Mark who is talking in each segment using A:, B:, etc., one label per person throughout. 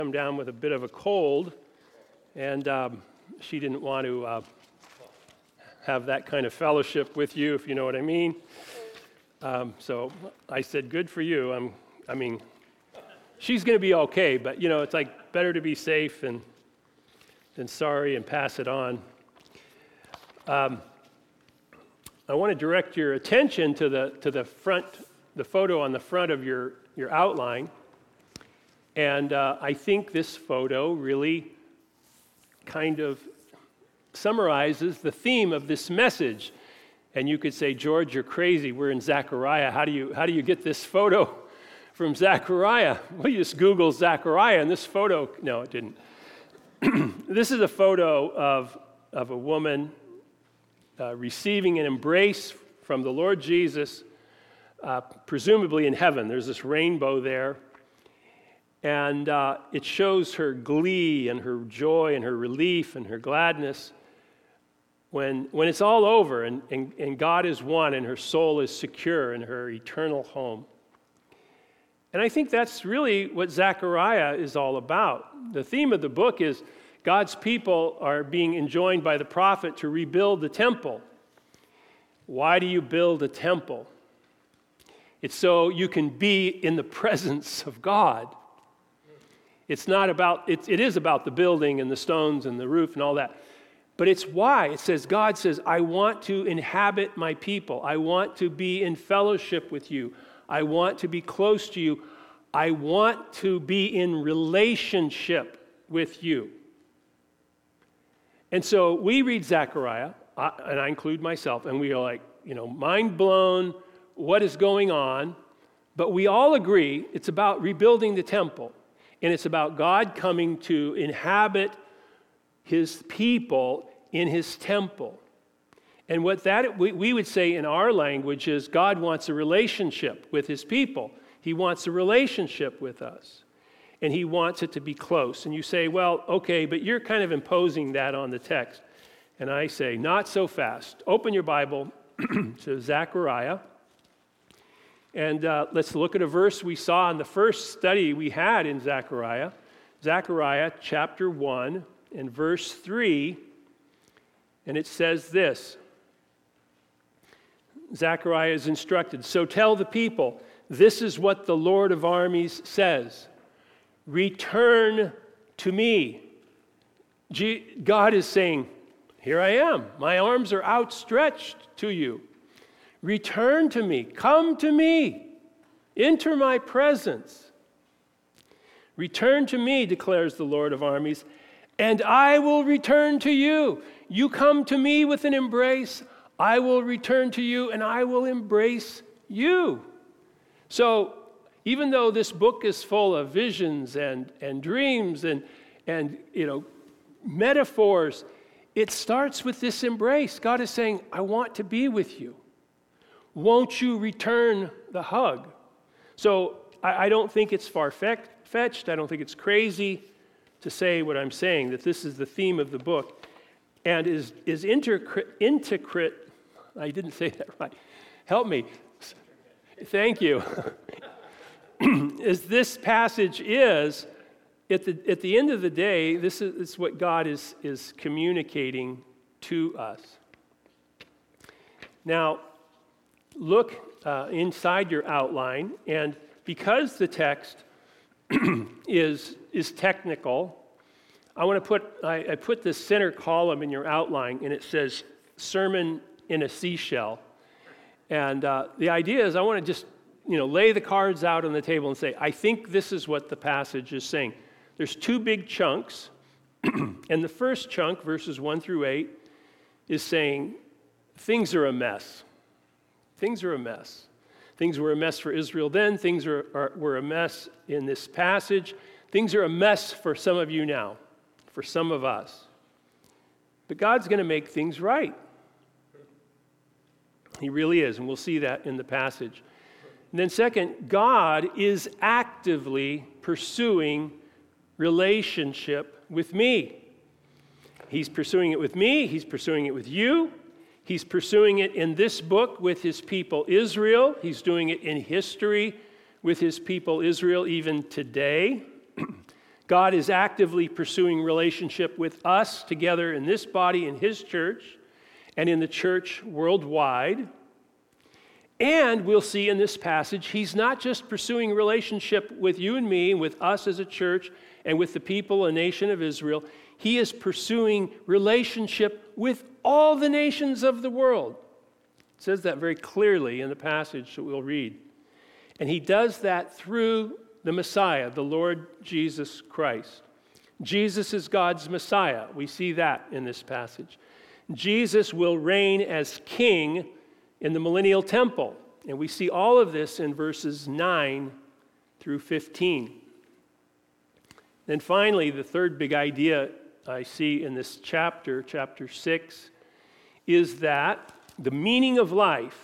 A: come down with a bit of a cold, and she didn't want to have that kind of fellowship with you, if you know what I mean. So I said, good for you. I mean, she's going to be okay, but, you know, it's like better to be safe than sorry and pass it on. I want to direct your attention to the front, the photo on the front of your outline. And I think this photo really kind of summarizes the theme of this message. And you could say, George, you're crazy. We're in Zechariah. How do you get this photo from Zechariah? Well, you just Google Zechariah, and this photo, no, it didn't. This is a photo of a woman receiving an embrace from the Lord Jesus, presumably in heaven. There's this rainbow there. And it shows her glee and her joy and her relief and her gladness when it's all over and God is won and her soul is secure in her eternal home. And I think that's really what Zechariah is all about. The theme of the book is God's people are being enjoined by the prophet to rebuild the temple. Why do you build a temple? It's so you can be in the presence of God. It's not about, it is about the building and the stones and the roof and all that. But it's why. It says, God says, I want to inhabit my people. I want to be in fellowship with you. I want to be close to you. I want to be in relationship with you. And so we read Zechariah, and I include myself, and we are like, mind blown, what is going on? But we all agree it's about rebuilding the temple. And it's about God coming to inhabit his people in his temple. And what that we would say in our language is God wants a relationship with his people. He wants a relationship with us. And he wants it to be close. And you say, well, okay, but you're kind of imposing that on the text. And I say, not so fast. Open your Bible to Zechariah. And let's look at a verse we saw in the first study we had in Zechariah. Zechariah chapter 1 and verse 3. And it says this. Zechariah is instructed, so tell the people, this is what the Lord of armies says. Return to me. God is saying, here I am. My arms are outstretched to you. Return to me. Come to me. Enter my presence. Return to me, declares the Lord of armies, and I will return to you. You come to me with an embrace. I will return to you, and I will embrace you. So, even though this book is full of visions and dreams and metaphors, it starts with this embrace. God is saying, I want to be with you. Won't you return the hug? So I don't think it's far-fetched. I don't think it's crazy to say what I'm saying, that this is the theme of the book and is intricate. I didn't say that right. Help me. Thank you. As this passage is, at the end of the day, this is what God is communicating to us. Now, look inside your outline, and because the text is technical, I put this center column in your outline, and it says "Sermon in a Seashell." And the idea is I want to just lay the cards out on the table and say, I think this is what the passage is saying. There's two big chunks, and the first chunk, verses 1 through 8, is saying things are a mess. Things are a mess. Things were a mess for Israel then. Things were a mess in this passage. Things are a mess for some of you now, for some of us. But God's going to make things right. He really is, and we'll see that in the passage. And then second, God is actively pursuing relationship with me. He's pursuing it with me. He's pursuing it with you. He's pursuing it in this book with his people Israel. He's doing it in history with his people Israel even today. God is actively pursuing relationship with us together in this body, in his church, and in the church worldwide. And we'll see in this passage, he's not just pursuing relationship with you and me, with us as a church, and with the people and nation of Israel. He is pursuing relationship with all the nations of the world. It says that very clearly in the passage that we'll read. And he does that through the Messiah, the Lord Jesus Christ. Jesus is God's Messiah. We see that in this passage. Jesus will reign as king in the millennial temple. And we see all of this in verses 9 through 15. Then finally, the third big idea I see in this chapter, chapter 6, is that the meaning of life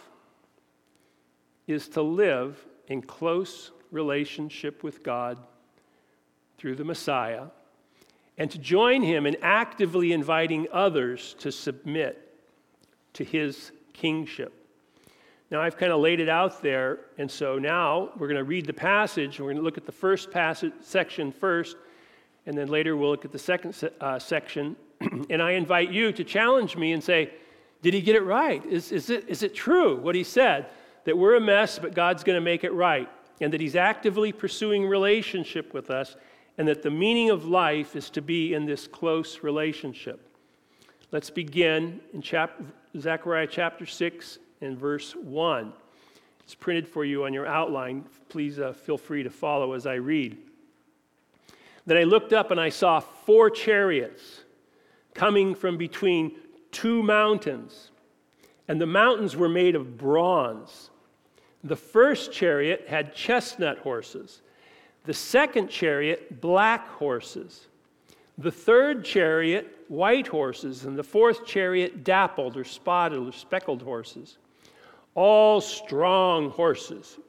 A: is to live in close relationship with God through the Messiah, and to join him in actively inviting others to submit to his kingship. Now, I've kind of laid it out there, and so now we're going to read the passage, and we're going to look at the first passage section first, and then later we'll look at the second section. And I invite you to challenge me and say, did he get it right? Is it true what he said, that we're a mess, but God's going to make it right, and that he's actively pursuing relationship with us, and that the meaning of life is to be in this close relationship? Let's begin in Zechariah chapter 6 and verse 1. It's printed for you on your outline. Please feel free to follow as I read. Then I looked up and I saw 4 chariots coming from between 2 mountains, and the mountains were made of bronze. The first chariot had chestnut horses, the second chariot black horses, the third chariot white horses, and the fourth chariot dappled or spotted or speckled horses, all strong horses.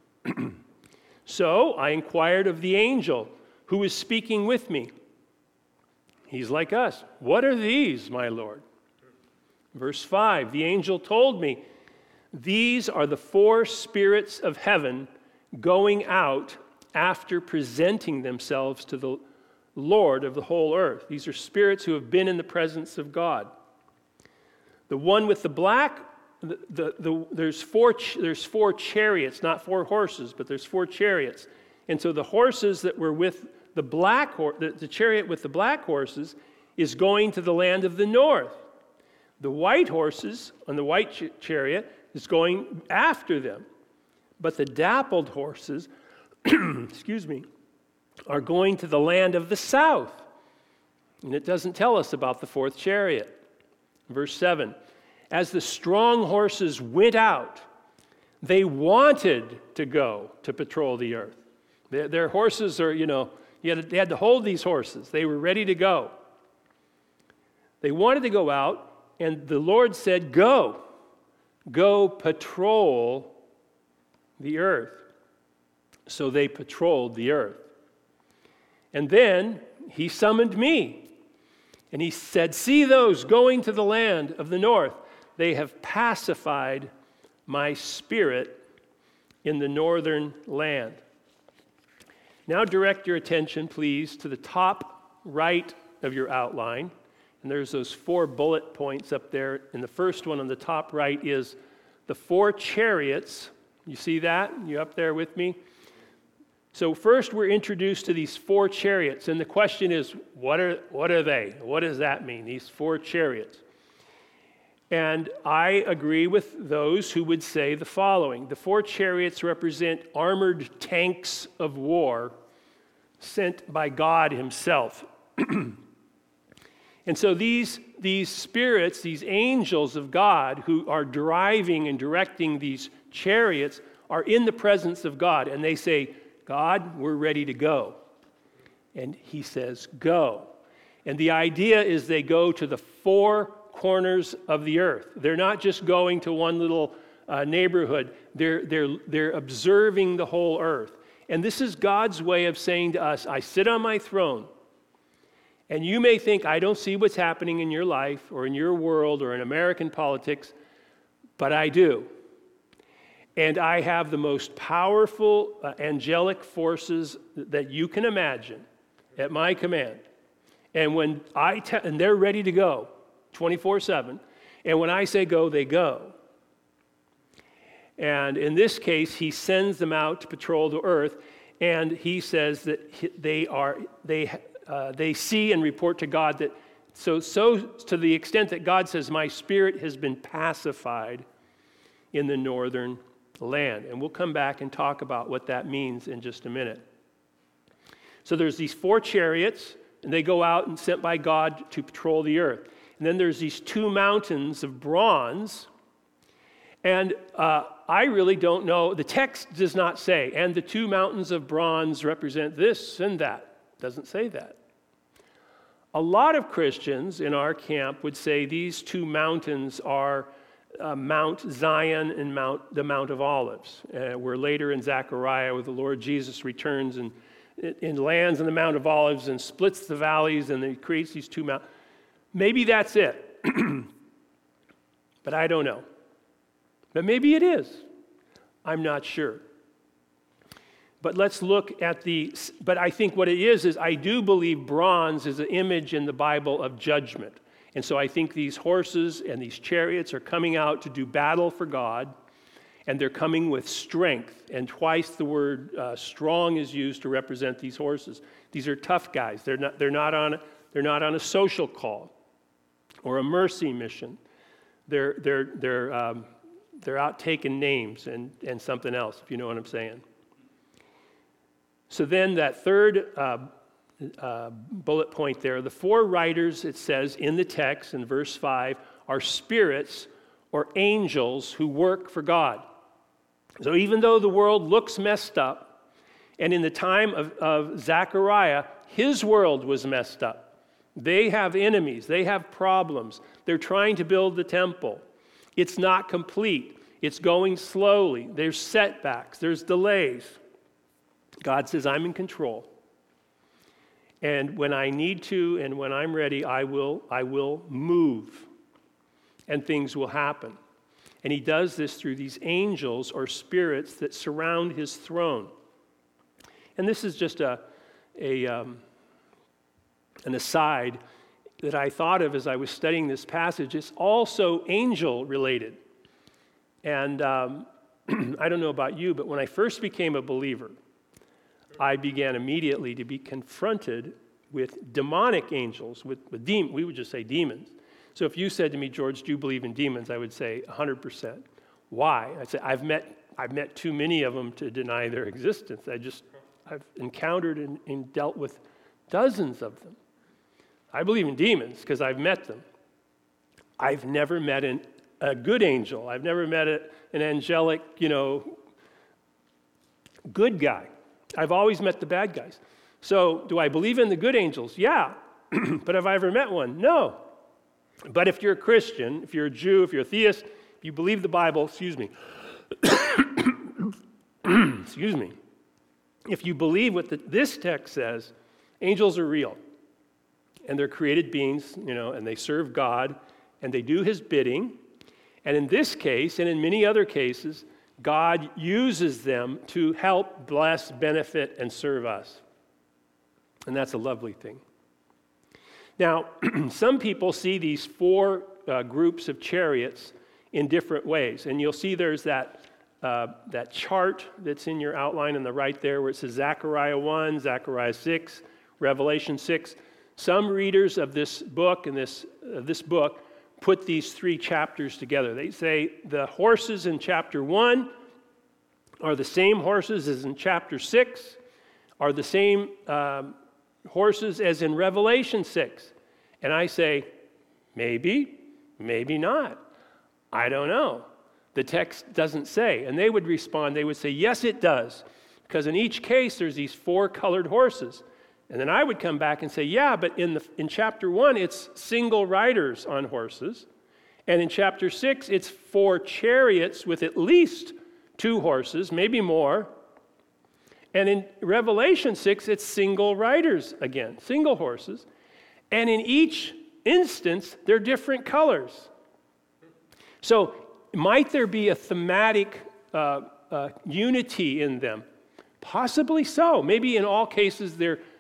A: So I inquired of the angel who was speaking with me. He's like us. What are these, my Lord? Verse 5, the angel told me, these are the 4 spirits of heaven going out after presenting themselves to the Lord of the whole earth. These are spirits who have been in the presence of God. The one with the black, there's four chariots, not 4 horses, but there's 4 chariots. And so the horses that were with the chariot with the black horses is going to the land of the north. The white horses on the white chariot is going after them. But the dappled horses, are going to the land of the south. And it doesn't tell us about the 4th chariot. Verse 7, as the strong horses went out, they wanted to go to patrol the earth. Their horses are, they had to hold these horses. They were ready to go. They wanted to go out, and the Lord said, go patrol the earth. So they patrolled the earth. And then he summoned me, and he said, see those going to the land of the north. They have pacified my spirit in the northern land. Now direct your attention, please, to the top right of your outline. And there's those 4 bullet points up there. And the first one on the top right is the 4 chariots. You see that? You up there with me? So first we're introduced to these 4 chariots. And the question is, what are they? What does that mean, these 4 chariots? And I agree with those who would say the following. The 4 chariots represent armored tanks of war sent by God himself. And so these spirits, these angels of God who are driving and directing these chariots are in the presence of God. And they say, God, we're ready to go. And he says, go. And the idea is they go to the 4 corners of the earth. They're not just going to one little neighborhood. They're observing the whole earth. And this is God's way of saying to us, I sit on my throne, and you may think I don't see what's happening in your life or in your world or in American politics, but I do. And I have the most powerful angelic forces that you can imagine. at my command. And when and they're ready to go 24/7. And when I say go, they go. And in this case, he sends them out to patrol the earth, and he says that they see and report to God that so to the extent that God says, my spirit has been pacified in the northern land. And we'll come back and talk about what that means in just a minute. So there's these 4 chariots, and they go out and sent by God to patrol the earth. And then there's these 2 mountains of bronze. And I really don't know. The text does not say, and the 2 mountains of bronze represent this and that. It doesn't say that. A lot of Christians in our camp would say these 2 mountains are Mount Zion and the Mount of Olives. Where later in Zechariah, where the Lord Jesus returns and lands on the Mount of Olives and splits the valleys, and he creates these 2 mountains. Maybe that's it. But I don't know. But maybe it is. I'm not sure. But let's look at but I think what it is I do believe bronze is an image in the Bible of judgment. And so I think these horses and these chariots are coming out to do battle for God, and they're coming with strength. And twice the word strong is used to represent these horses. These are tough guys. They're not on a social call or a mercy mission. They're out taking names and something else, if you know what I'm saying. So then that third bullet point there, the 4 riders, it says in the text in verse 5, are spirits or angels who work for God. So even though the world looks messed up, and in the time of Zechariah, his world was messed up. They have enemies. They have problems. They're trying to build the temple. It's not complete. It's going slowly. There's setbacks. There's delays. God says, I'm in control. And when I need to and when I'm ready, I will move. And things will happen. And he does this through these angels or spirits that surround his throne. And this is just an aside that I thought of as I was studying this passage. It's also angel related. And I don't know about you, but when I first became a believer, I began immediately to be confronted with demonic angels, we would just say demons. So if you said to me, George, do you believe in demons? I would say 100%. Why? I'd say, I've met too many of them to deny their existence. I've encountered and dealt with dozens of them. I believe in demons because I've met them. I've never met a good angel. I've never met an angelic, good guy. I've always met the bad guys. So do I believe in the good angels? Yeah. But have I ever met one? No. But if you're a Christian, if you're a Jew, if you're a theist, if you believe the Bible, excuse me, if you believe what this text says, angels are real. And they're created beings, and they serve God, and they do his bidding. And in this case, and in many other cases, God uses them to help, bless, benefit, and serve us. And that's a lovely thing. Now, some people see these 4 groups of chariots in different ways. And you'll see there's that chart that's in your outline on the right there where it says Zechariah 1, Zechariah 6, Revelation 6. Some readers of this book and this book put these 3 chapters together. They say the horses in chapter 1 are the same horses as in chapter 6, are the same horses as in Revelation 6. And I say, maybe, maybe not. I don't know. The text doesn't say. And they would respond, they would say, yes, it does. Because in each case, there's these 4 colored horses. And then I would come back and say, yeah, but in chapter 1, it's single riders on horses. And in chapter 6, it's 4 chariots with at least 2 horses, maybe more. And in Revelation 6, it's single riders again, single horses. And in each instance, they're different colors. So might there be a thematic unity in them? Possibly so. Maybe in all cases, they're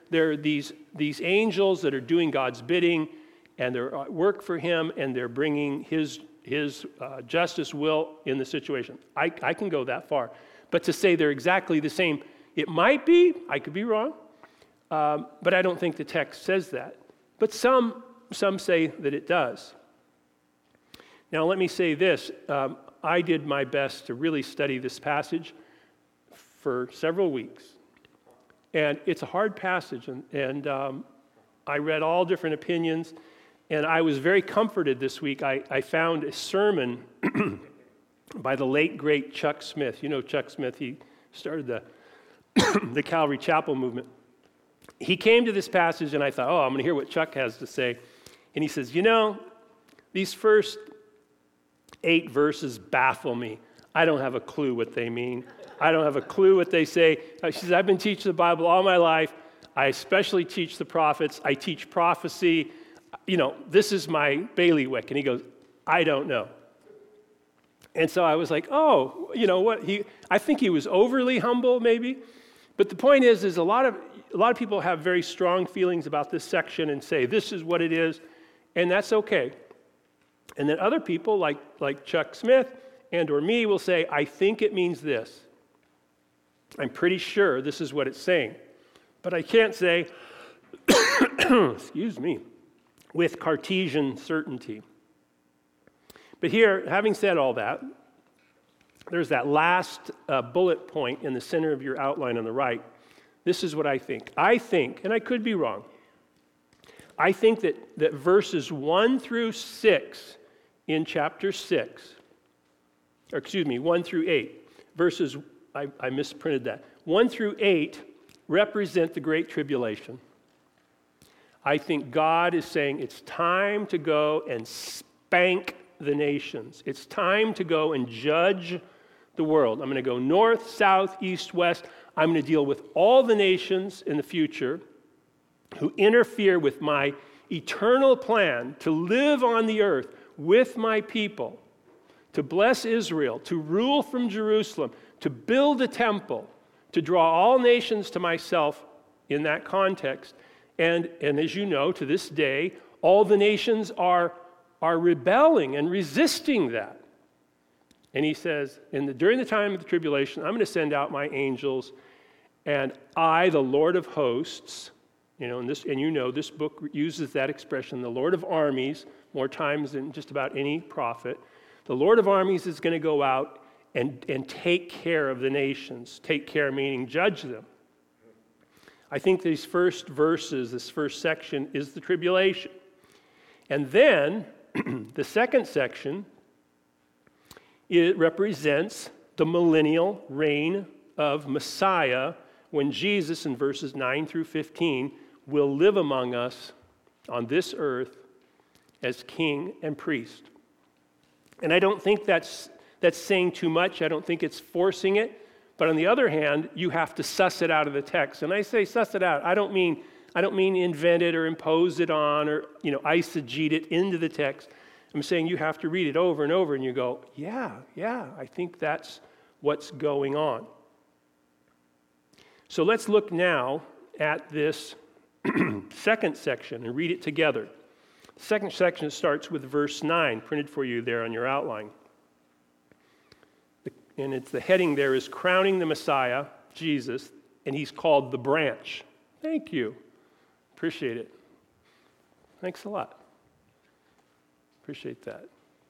A: There are these angels that are doing God's bidding, and they're at work for him, and they're bringing his justice will in the situation. I can go that far. But to say they're exactly the same, it might be, I could be wrong, but I don't think the text says that. But some say that it does. Now let me say this. I did my best to really study this passage for several weeks. And it's a hard passage, and I read all different opinions, and I was very comforted this week. I found a sermon by the late, great Chuck Smith. You know Chuck Smith, he started the Calvary Chapel movement. He came to this passage, and I thought, I'm going to hear what Chuck has to say. And he says, these first 8 verses baffle me. I don't have a clue what they mean. I don't have a clue what they say. She says, I've been teaching the Bible all my life. I especially teach the prophets. I teach prophecy. This is my bailiwick. And he goes, I don't know. And so I was like, what? I think he was overly humble, maybe. But the point is a lot of people have very strong feelings about this section and say, this is what it is, and that's okay. And then other people, like Chuck Smith and or me, will say, I think it means this. I'm pretty sure this is what it's saying. But I can't say, excuse me, with Cartesian certainty. But here, having said all that, there's that last bullet point in the center of your outline on the right. This is what I think. I think, and I could be wrong, I think that verses 1 through 6 in chapter 6, 1 through 8, verses, I misprinted that, 1 through 8 represent the Great Tribulation. I think God is saying it's time to go and spank the nations. It's time to go and judge the world. I'm going to go north, south, east, west. I'm going to deal with all the nations in the future who interfere with my eternal plan to live on the earth with my people, to bless Israel, to rule from Jerusalem, to build a temple, to draw all nations to myself in that context. And as you know, to this day, all the nations are rebelling and resisting that. And he says, during the time of the tribulation, I'm going to send out my angels, and I, the Lord of hosts, this book uses that expression, the Lord of armies, more times than just about any prophet. The Lord of armies is going to go out and take care of the nations. Take care meaning judge them. I think these first verses, this first section, is the tribulation. And then, the second section, it represents the millennial reign of Messiah when Jesus, in verses 9 through 15, will live among us on this earth as king and priest. And I don't think that's saying too much. I don't think it's forcing it. But on the other hand, you have to suss it out of the text. And I say suss it out. I don't mean invent it or impose it on or eisegete it into the text. I'm saying you have to read it over and over and you go, yeah, I think that's what's going on. So let's look now at this second section and read it together. The second section starts with verse 9, printed for you there on your outline. And it's the heading there is Crowning the Messiah, Jesus, and he's called the branch. Thank you. Appreciate it. Thanks a lot. Appreciate that.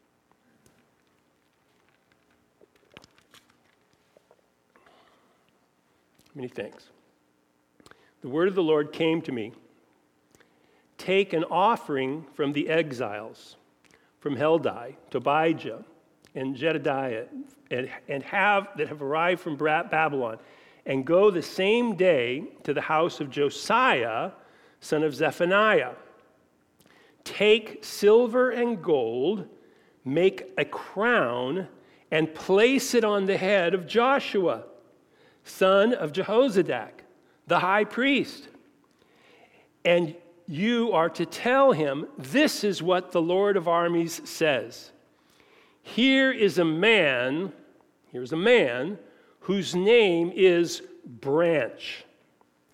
A: Many thanks. The word of the Lord came to me. Take an offering from the exiles, from Heldai, Tobijah, and Jedediah, and that have arrived from Babylon, and go the same day to the house of Josiah, son of Zephaniah. Take silver and gold, make a crown, and place it on the head of Joshua, son of Jehozadak, the high priest. And you are to tell him, this is what the Lord of armies says. Here's a man whose name is Branch.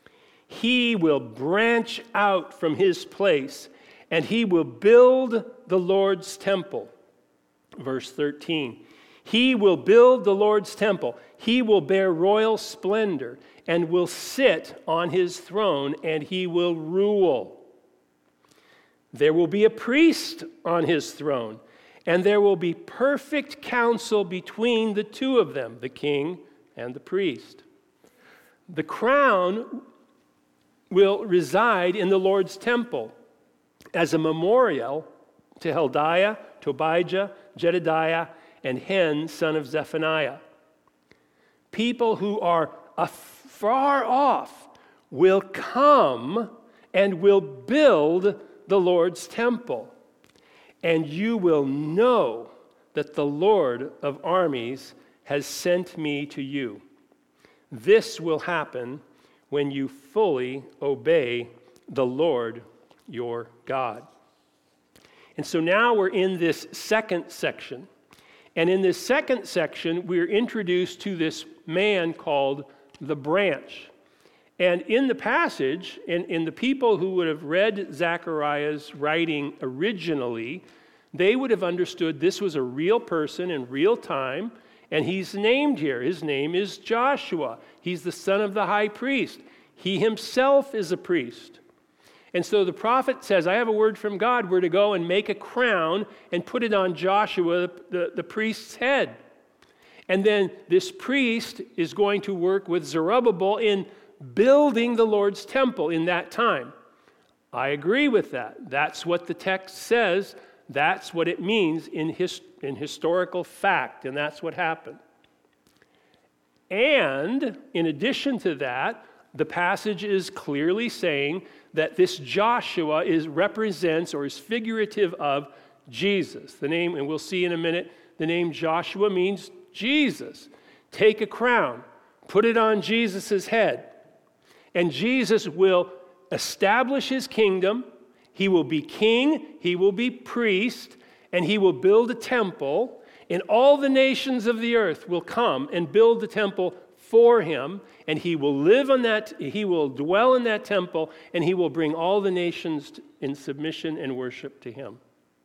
A: He will branch out from his place, and he will build the Lord's temple. Verse 13. He will build the Lord's temple. He will bear royal splendor and will sit on his throne, and he will rule. There will be a priest on his throne, and there will be perfect counsel between the two of them, the king and the priest. The crown will reside in the Lord's temple as a memorial to Heldiah, Tobijah, Jedediah, and Hen, son of Zephaniah. People who are afar off will come and will build the Lord's temple. And you will know that the Lord of armies has sent me to you. This will happen when you fully obey the Lord your God. And so now we're in this second section. And in this second section, we're introduced to this man called the branch. And in the passage, in the people who would have read Zechariah's writing originally, they would have understood this was a real person in real time, and he's named here. His name is Joshua. He's the son of the high priest. He himself is a priest. And so the prophet says, I have a word from God. We're to go and make a crown and put it on Joshua, the priest's head. And then this priest is going to work with Zerubbabel in building the Lord's temple in that time. I agree with that. That's what the text says. That's what it means in historical fact, and that's what happened. And in addition to that, the passage is clearly saying that this Joshua represents or is figurative of Jesus. The name, and we'll see in a minute, the name Joshua means Jesus. Take a crown, put it on Jesus' head, and Jesus will establish his kingdom. He will be king, he will be priest, and he will build a temple, and all the nations of the earth will come and build the temple for him, and he will live on that, he will dwell in that temple, and he will bring all the nations in submission and worship to him.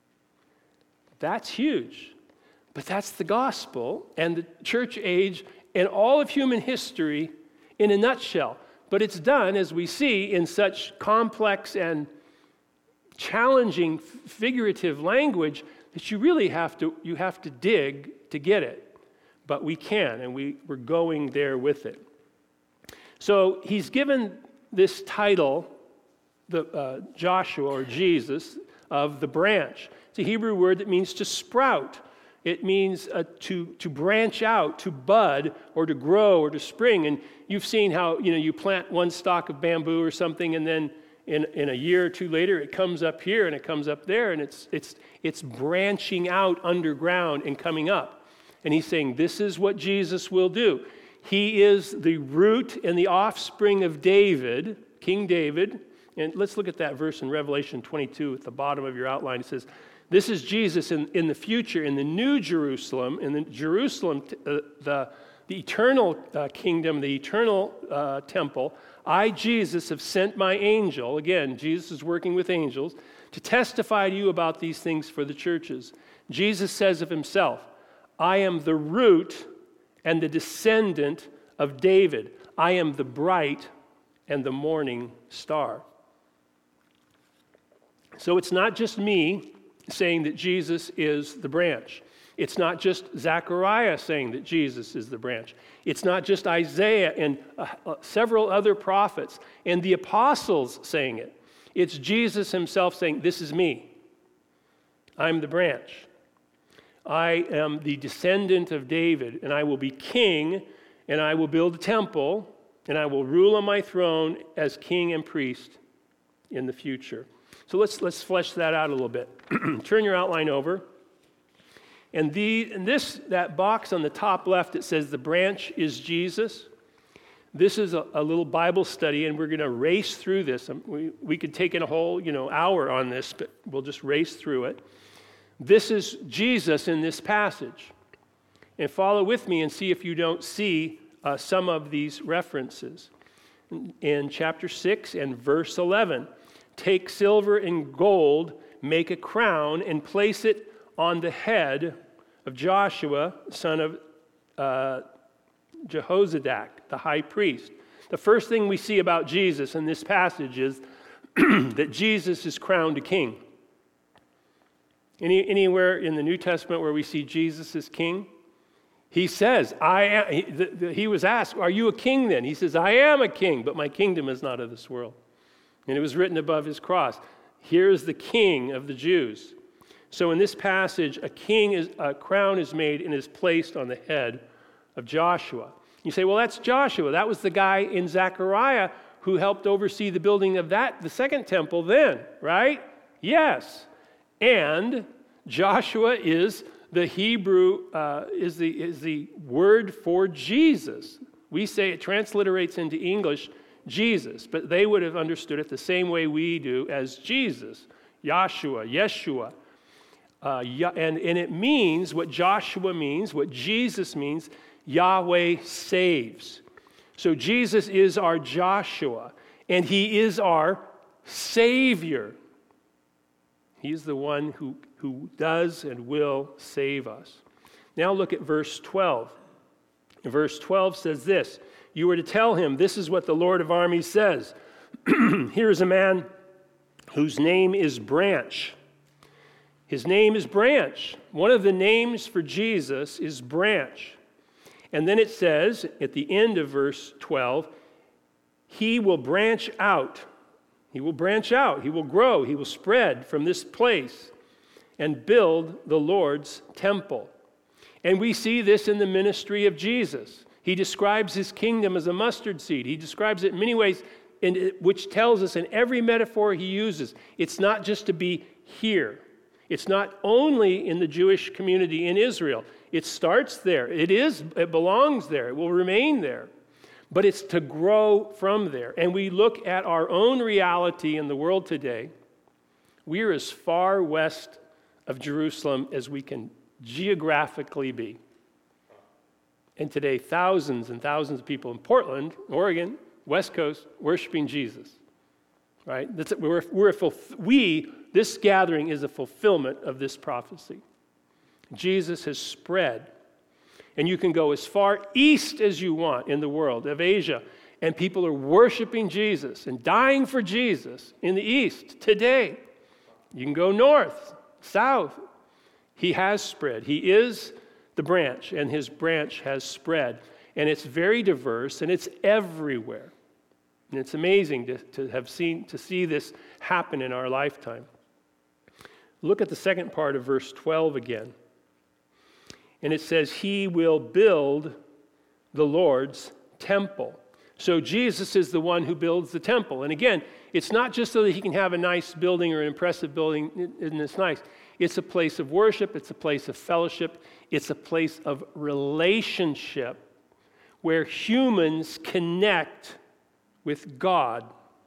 A: That's huge. But that's the gospel and the church age and all of human history in a nutshell. But it's done, as we see, in such complex and challenging figurative language that you really have to dig to get it. But we can, and we're going there with it. So he's given this title, Joshua or Jesus, of the branch. It's a Hebrew word that means to sprout. It means to branch out, to bud, or to grow, or to spring. And you've seen how you plant one stalk of bamboo or something, and then in a year or two later, it comes up here and it comes up there, and it's branching out underground and coming up. And he's saying this is what Jesus will do. He is the root and the offspring of David, King David. And let's look at that verse in Revelation 22 at the bottom of your outline. It says, this is Jesus in the future, in the new Jerusalem, in the Jerusalem, the eternal kingdom, the eternal temple. I, Jesus, have sent my angel. Again, Jesus is working with angels to testify to you about these things for the churches. Jesus says of himself, I am the root and the descendant of David. I am the bright and the morning star. So it's not just me saying that Jesus is the branch. It's not just Zechariah saying that Jesus is the branch. It's not just Isaiah and several other prophets and the apostles saying it. It's Jesus himself saying, this is me. I'm the branch. I am the descendant of David, and I will be king, and I will build a temple, and I will rule on my throne as king and priest in the future. So let's flesh that out a little bit. Turn your outline over. And that box on the top left, it says the branch is Jesus. This is a little Bible study, and we're going to race through this. We could take in a whole hour on this, but we'll just race through it. This is Jesus in this passage. And follow with me and see if you don't see some of these references. in chapter 6 and verse 11. Take silver and gold, make a crown, and place it on the head of Joshua, son of Jehozadak, the high priest. The first thing we see about Jesus in this passage is that Jesus is crowned a king. Anywhere in the New Testament where we see Jesus as king, he says, I am. He was asked, are you a king then? He says, I am a king, but my kingdom is not of this world. And it was written above his cross, here is the king of the Jews. So in this passage, a crown is made and is placed on the head of Joshua. You say, well, that's Joshua. That was the guy in Zechariah who helped oversee the building of the second temple then, right? Yes. And Joshua is the Hebrew, is the word for Jesus. We say it transliterates into English, Jesus, but they would have understood it the same way we do as Jesus, Yahshua, Yeshua. And it means, what Joshua means, what Jesus means, Yahweh saves. So Jesus is our Joshua, and he is our Savior. He's the one who does and will save us. Now look at verse 12. Verse 12 says this, you are to tell him, this is what the Lord of armies says. Here is a man whose name is Branch. His name is Branch. One of the names for Jesus is Branch. And then it says at the end of verse 12, he will branch out. He will branch out. He will grow. He will spread from this place and build the Lord's temple. And we see this in the ministry of Jesus. He describes his kingdom as a mustard seed. He describes it in many ways, which tells us in every metaphor he uses, it's not just to be here. It's not only in the Jewish community in Israel. It starts there. It belongs there. It will remain there. But it's to grow from there. And we look at our own reality in the world today. We are as far west of Jerusalem as we can geographically be. And today, thousands and thousands of people in Portland, Oregon, West Coast, worshiping Jesus. Right? This gathering is a fulfillment of this prophecy. Jesus has spread. And you can go as far east as you want in the world of Asia, and people are worshiping Jesus and dying for Jesus in the east today. You can go north, south. He has spread. He is the branch, and his branch has spread. And it's very diverse, and it's everywhere. And it's amazing to see this happen in our lifetime. Look at the second part of verse 12 again. And it says, he will build the Lord's temple. So Jesus is the one who builds the temple. And again, it's not just so that he can have a nice building or an impressive building, and it's nice. It's a place of worship. It's a place of fellowship. It's a place of relationship where humans connect with God.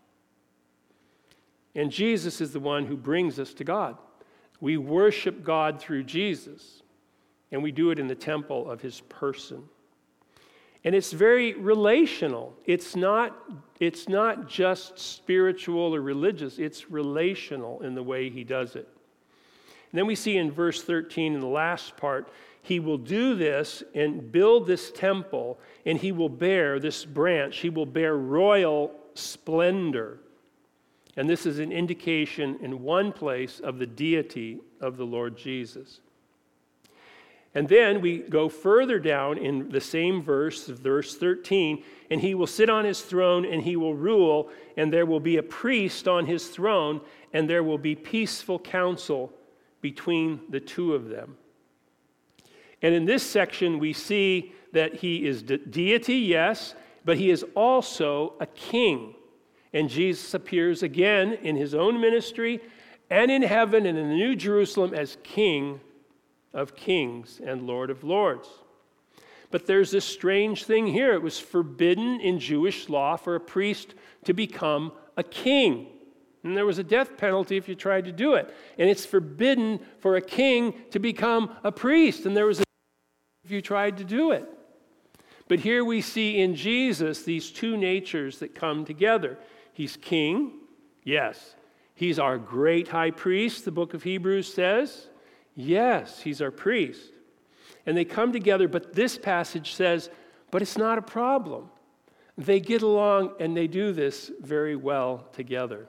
A: And Jesus is the one who brings us to God. We worship God through Jesus, and we do it in the temple of his person. And it's very relational. It's not just spiritual or religious. It's relational in the way he does it. And then we see in verse 13, in the last part, he will do this and build this temple, and he will bear this branch. He will bear royal splendor. And this is an indication in one place of the deity of the Lord Jesus. And then we go further down in the same verse 13, and he will sit on his throne and he will rule, and there will be a priest on his throne, and there will be peaceful counsel between the two of them. And in this section, we see that he is deity, yes, but he is also a king. And Jesus appears again in his own ministry and in heaven and in the New Jerusalem as King of kings and Lord of lords. But there's this strange thing here. It was forbidden in Jewish law for a priest to become a king. And there was a death penalty if you tried to do it. And it's forbidden for a king to become a priest. And there was a if you tried to do it. But here we see in Jesus these two natures that come together. He's king, yes. He's our great high priest, the book of Hebrews says. Yes, he's our priest. And they come together, but this passage says, but it's not a problem. They get along and they do this very well together.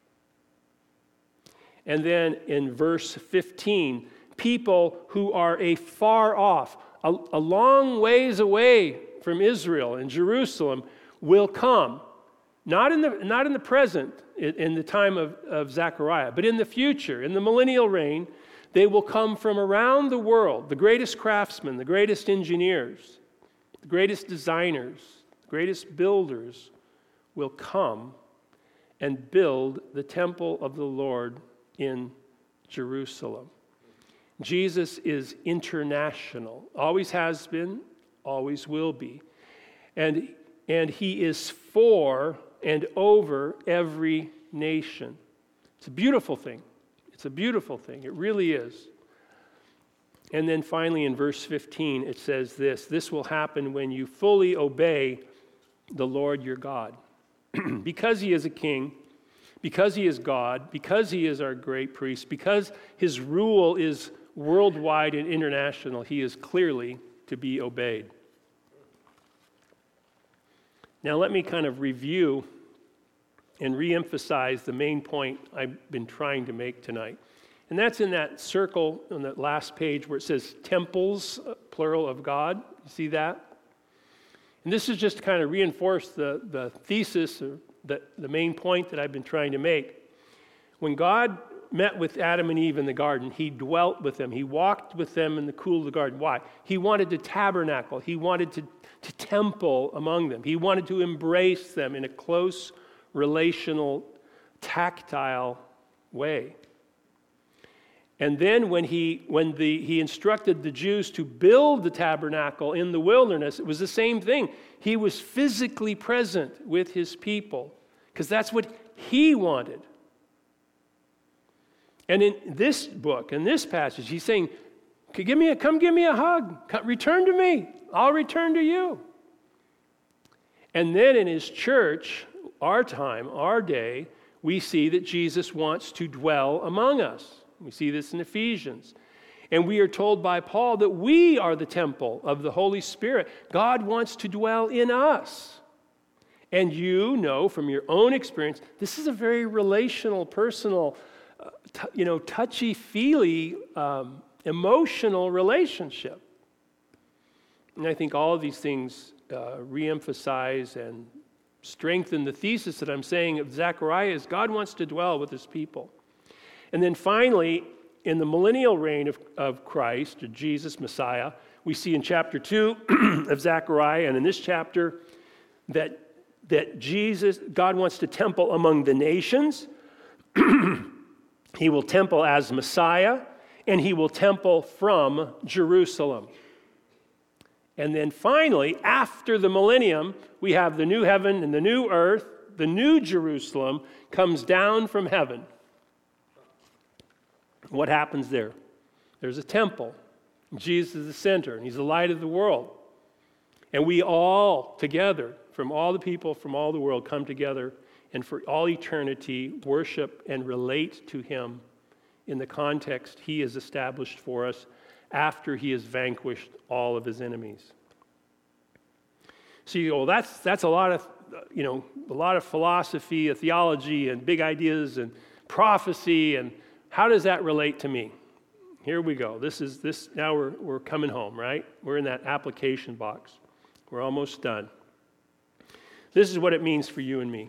A: And then in verse 15, people who are afar off, a long ways away from Israel and Jerusalem, will come. Not in the present, in the time of Zechariah, but in the future, in the millennial reign, they will come from around the world. The greatest craftsmen, the greatest engineers, the greatest designers, the greatest builders will come and build the temple of the Lord in Jerusalem. Jesus is international, always has been, always will be. And he is for and over every nation. It's a beautiful thing. It's a beautiful thing. It really is. And then finally in verse 15 it says this will happen when you fully obey the Lord your God. Because he is a king, because he is God, because he is our great priest, because his rule is worldwide and international, he is clearly to be obeyed. Now let me kind of review and reemphasize the main point I've been trying to make tonight. And that's in that circle on that last page where it says temples, plural of God. You see that? And this is just to kind of reinforce the thesis, or the main point that I've been trying to make. When God met with Adam and Eve in the garden, he dwelt with them. He walked with them in the cool of the garden. Why? He wanted to tabernacle. He wanted to temple among them. He wanted to embrace them in a close, relational, tactile way. And then when he instructed the Jews to build the tabernacle in the wilderness, it was the same thing. He was physically present with his people because that's what he wanted. And in this book, in this passage, he's saying, come give me a hug. Return to me. I'll return to you. And then in his church, our time, our day, we see that Jesus wants to dwell among us. We see this in Ephesians. And we are told by Paul that we are the temple of the Holy Spirit. God wants to dwell in us. And you know from your own experience, this is a very relational, personal, touchy-feely, emotional relationship. And I think all of these things reemphasize and strengthen the thesis that I'm saying of Zechariah is God wants to dwell with his people. And then finally, in the millennial reign of Christ, or Jesus, Messiah, we see in chapter 2 of Zechariah and in this chapter that God wants to temple among the nations. He will temple as Messiah, and he will temple from Jerusalem. And then finally, after the millennium, we have the new heaven and the new earth. The new Jerusalem comes down from heaven. What happens there? There's a temple. Jesus is the center, and he's the light of the world. And we all together, from all the people from all the world, come together and for all eternity worship and relate to him in the context he has established for us after he has vanquished all of his enemies. So you go, well, that's a lot of philosophy, theology, and big ideas and prophecy, and how does that relate to me? Here we go. Now we're coming home, right? We're in that application box. We're almost done. This is what it means for you and me.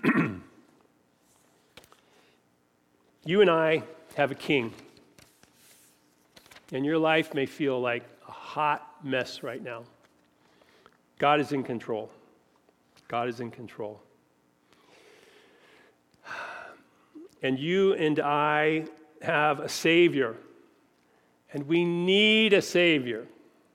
A: You and I have a king. And your life may feel like a hot mess right now. God is in control. God is in control. And you and I have a Savior. And we need a Savior.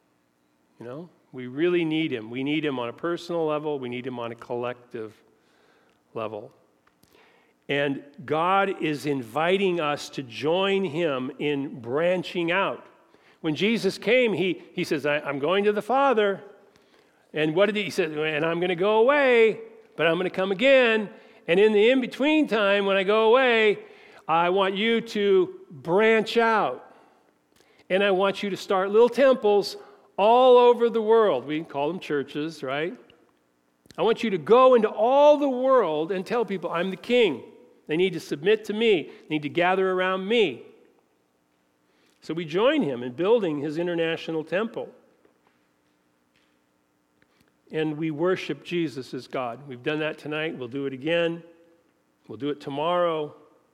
A: We really need him. We need him on a personal level. We need him on a collective level. And God is inviting us to join him in branching out. When Jesus came, he says, I'm going to the Father. And what did he say? And I'm going to go away, but I'm going to come again. And in the in-between time, when I go away, I want you to branch out. And I want you to start little temples all over the world. We call them churches, right? I want you to go into all the world and tell people, I'm the king. They need to submit to me. They need to gather around me. So we join him in building his international temple. And we worship Jesus as God. We've done that tonight. We'll do it again. We'll do it tomorrow.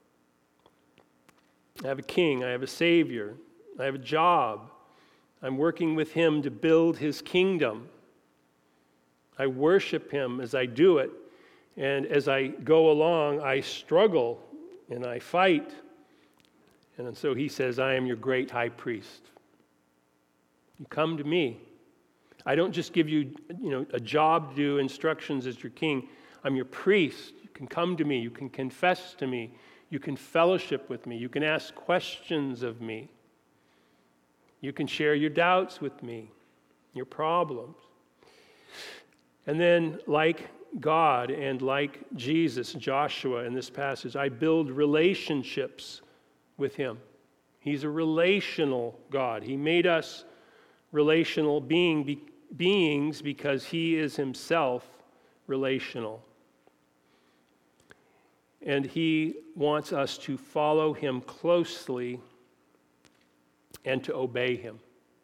A: I have a king. I have a savior. I have a job. I'm working with him to build his kingdom. I worship him as I do it. And as I go along, I struggle and I fight. And so he says, I am your great high priest. You come to me. I don't just give you, a job to do, instructions as your king. I'm your priest. You can come to me. You can confess to me. You can fellowship with me. You can ask questions of me. You can share your doubts with me, your problems. And then, like God and like Jesus, Joshua in this passage, I build relationships with him. He's a relational God. He made us relational beings because he is himself relational. And he wants us to follow him closely and to obey him.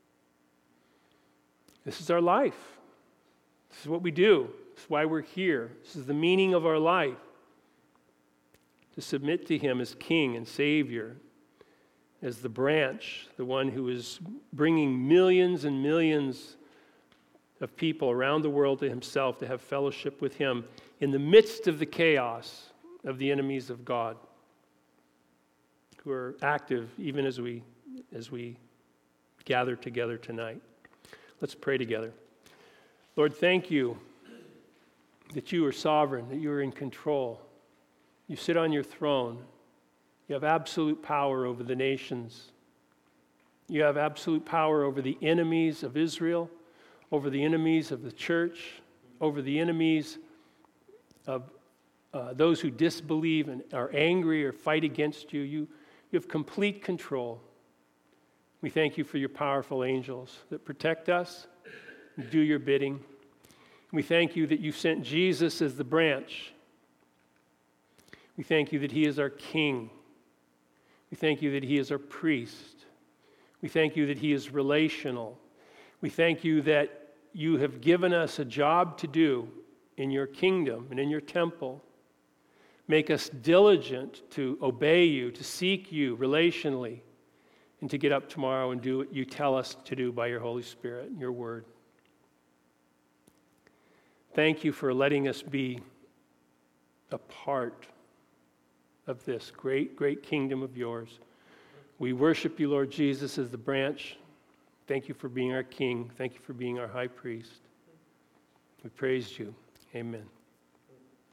A: This is our life. This is what we do. This is why we're here. This is the meaning of our life. To submit to him as King and Savior, as the branch, the one who is bringing millions and millions of people around the world to himself to have fellowship with him in the midst of the chaos of the enemies of God, who are active even as we gather together tonight. Let's pray together. Lord, thank you that you are sovereign, that you are in control. You sit on your throne. You have absolute power over the nations. You have absolute power over the enemies of Israel, over the enemies of the church, over the enemies of those who disbelieve and are angry or fight against you. You have complete control. We thank you for your powerful angels that protect us and do your bidding. We thank you that you sent Jesus as the branch. We thank you that he is our king. We thank you that he is our priest. We thank you that he is relational. We thank you that you have given us a job to do in your kingdom and in your temple. Make us diligent to obey you, to seek you relationally, and to get up tomorrow and do what you tell us to do by your Holy Spirit and your word. Thank you for letting us be a part of this great, great kingdom of yours. We worship you, Lord Jesus, as the branch. Thank you for being our King. Thank you for being our high priest. We praise you. Amen.